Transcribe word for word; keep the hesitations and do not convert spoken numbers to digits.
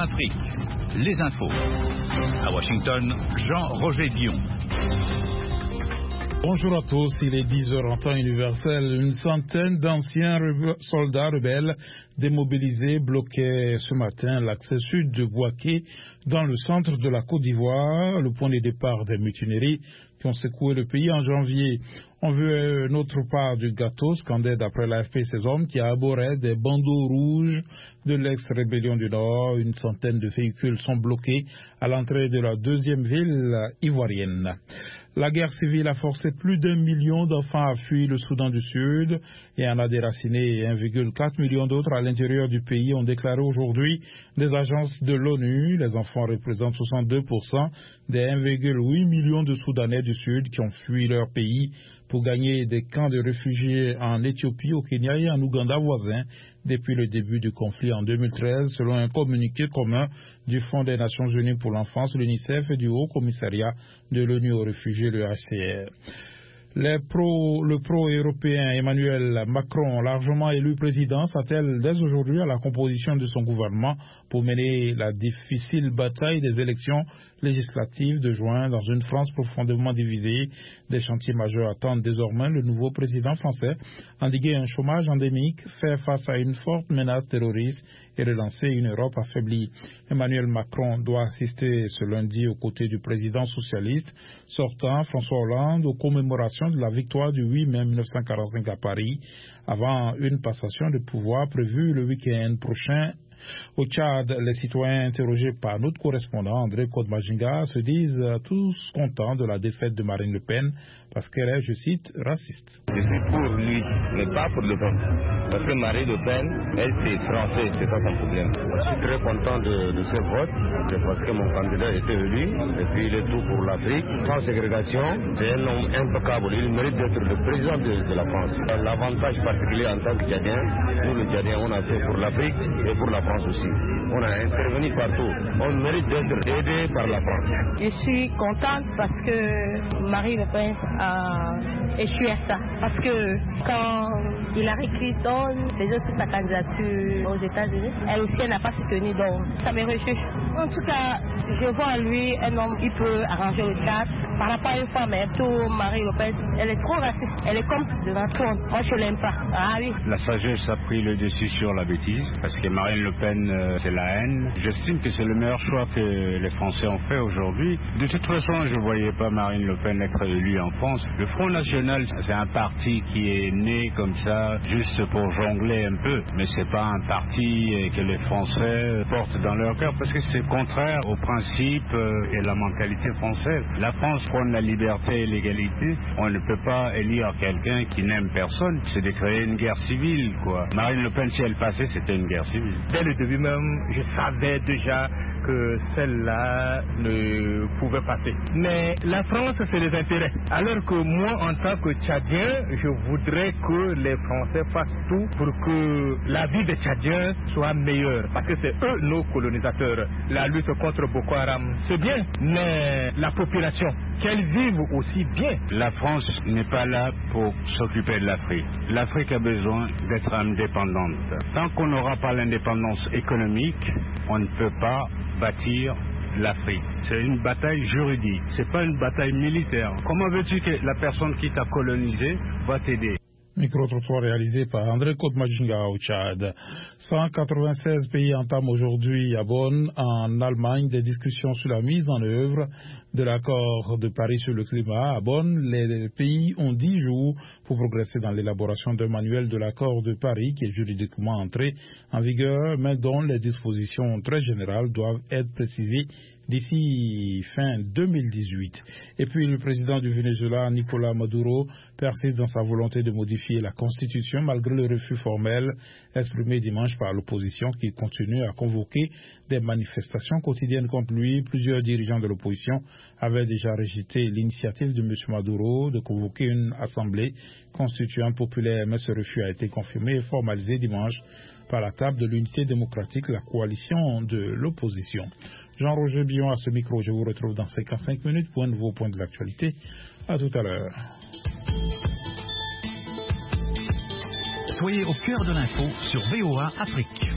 Afrique, les infos. À Washington, Jean-Roger Dion. Bonjour à tous, il est dix heures en temps universel. Une centaine d'anciens rebe- soldats rebelles démobilisés bloquaient ce matin l'accès sud de Bouaké dans le centre de la Côte d'Ivoire, le point de départ des mutineries qui ont secoué le pays en janvier. On veut une autre part du gâteau, scandait d'après l'A F P ces hommes qui arboraient des bandeaux rouges de l'ex-rébellion du Nord. Une centaine de véhicules sont bloqués à l'entrée de la deuxième ville ivoirienne. La guerre civile a forcé plus d'un million d'enfants à fuir le Soudan du Sud et en a déraciné un virgule quatre million d'autres à l'intérieur du pays, ont déclaré aujourd'hui des agences de l'ONU. Les enfants représentent soixante-deux pour cent des un virgule huit million de Soudanais du Sud qui ont fui leur pays pour gagner des camps de réfugiés en Éthiopie, au Kenya et en Ouganda voisins depuis le début du conflit en deux mille treize, selon un communiqué commun du Fonds des Nations Unies pour l'enfance, l'UNICEF et du Haut Commissariat de l'ONU aux réfugiés, le H C R. Les pro, le pro-européen Emmanuel Macron, largement élu président, s'attelle dès aujourd'hui à la composition de son gouvernement pour mener la difficile bataille des élections législatives de juin dans une France profondément divisée. Des chantiers majeurs attendent désormais le nouveau président français, endiguer un chômage endémique, faire face à une forte menace terroriste et relancer une Europe affaiblie. Emmanuel Macron doit assister ce lundi aux côtés du président socialiste sortant, François Hollande, aux commémorations de la victoire du huit mai mille neuf cent quarante-cinq à Paris, avant une passation de pouvoir prévue le week-end prochain. Au Tchad, les citoyens interrogés par notre correspondant André Kodmajinga se disent tous contents de la défaite de Marine Le Pen parce qu'elle est, je cite, raciste. Je suis pour lui, mais pas pour Le Pen. Parce que Marine Le Pen, elle, c'est français, c'est pas son problème. Je suis très content de, de ce vote, parce que mon candidat était élu, et puis il est tout pour l'Afrique. Sans ségrégation, c'est un homme impeccable. Il mérite d'être le président de, de la France. L'avantage particulier en tant que Tchadien, nous les Tchadiens, on a fait pour l'Afrique et pour la France aussi. On a intervenu partout. On mérite d'être aidé par la France. Je suis contente parce que Marine Le Pen a échoué à ça. Parce que quand Hillary Clinton faisait aussi sa candidature aux États-Unis, elle aussi elle n'a pas soutenu, donc ça me réjouit. En tout cas, je vois en lui un homme qui peut arranger le cadre. Par rapport à une femme, mais tout Marine Le Pen, elle est trop raciste. Elle est comme de la trône. Moi, je l'aime pas. Ah oui. La sagesse a pris le dessus sur la bêtise, parce que Marine Le Pen, euh, c'est la haine. J'estime que c'est le meilleur choix que les Français ont fait aujourd'hui. De toute façon, je ne voyais pas Marine Le Pen être élue en France. Le Front National, c'est un parti qui est né comme ça, juste pour jongler un peu. Mais c'est pas un parti que les Français portent dans leur cœur, parce que c'est contraire aux principes et la mentalité française. La France prône la liberté et l'égalité. On ne peut pas élire quelqu'un qui n'aime personne. C'est de créer une guerre civile, quoi. Marine Le Pen, si elle passait, c'était une guerre civile. Dès le début même, je savais déjà que celle-là ne pouvait passer. Mais la France, c'est les intérêts. Alors que moi, en tant que Tchadien, je voudrais que les Français fassent tout pour que la vie des Tchadiens soit meilleure. Parce que c'est eux, nos colonisateurs. La lutte contre Boko Haram, c'est bien. Mais la population, qu'elle vive aussi bien. La France n'est pas là pour s'occuper de l'Afrique. L'Afrique a besoin d'être indépendante. Tant qu'on n'aura pas l'indépendance économique, on ne peut pas bâtir l'Afrique. C'est une bataille juridique, c'est pas une bataille militaire. Comment veux-tu que la personne qui t'a colonisé va t'aider? Micro-trottoir réalisé par André Kodmajinga au Tchad. cent quatre-vingt-seize pays entament aujourd'hui à Bonn, en Allemagne, des discussions sur la mise en œuvre de l'accord de Paris sur le climat. À Bonn, les pays ont dix jours pour progresser dans l'élaboration d'un manuel de l'accord de Paris qui est juridiquement entré en vigueur, mais dont les dispositions très générales doivent être précisées d'ici fin deux mille dix-huit. Et puis le président du Venezuela, Nicolás Maduro, persiste dans sa volonté de modifier la Constitution malgré le refus formel exprimé dimanche par l'opposition qui continue à convoquer des manifestations quotidiennes contre lui. Plusieurs dirigeants de l'opposition avaient déjà rejeté l'initiative de M. Maduro de convoquer une assemblée constituante populaire, mais ce refus a été confirmé et formalisé dimanche par la table de l'unité démocratique, la coalition de l'opposition. Jean-Roger Dion à ce micro. Je vous retrouve dans cinquante-cinq minutes pour un nouveau point de l'actualité. À tout à l'heure. Soyez au cœur de l'info sur V O A Afrique.